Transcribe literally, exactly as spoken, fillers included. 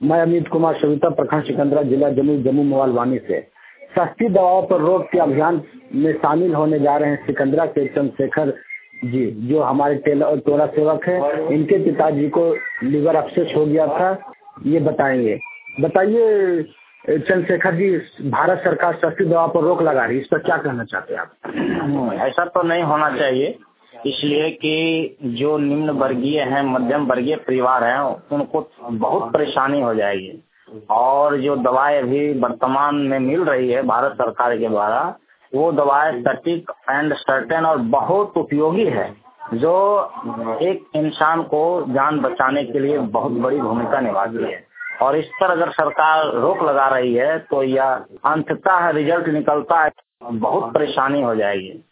मैं अमित कुमार सविता, प्रखंड सिकंदरा, जिला जमुई, जम्मू मोबाइल से सस्ती दवाओं पर रोक के अभियान में शामिल होने जा रहे हैं सिकंदरा के चंद्रशेखर जी, जो हमारे टोला सेवक है। इनके पिताजी को लीवर अपसेट हो गया था, ये बताएंगे। बताइए चंद्रशेखर जी, भारत सरकार सस्ती दवा पर रोक लगा रही है, इस पर क्या कहना चाहते हैं आप? ऐसा तो नहीं होना चाहिए, इसलिए कि जो निम्न वर्गीय हैं, मध्यम वर्गीय परिवार हैं, उनको बहुत परेशानी हो जाएगी। और जो दवाएं अभी वर्तमान में मिल रही है भारत सरकार के द्वारा, वो दवाएं सटीक एंड सर्टेन और बहुत उपयोगी है, जो एक इंसान को जान बचाने के लिए बहुत बड़ी भूमिका निभाती है। और इस पर अगर सरकार रोक लगा रही है तो यह अंततः रिजल्ट निकलता है, बहुत परेशानी हो जाएगी।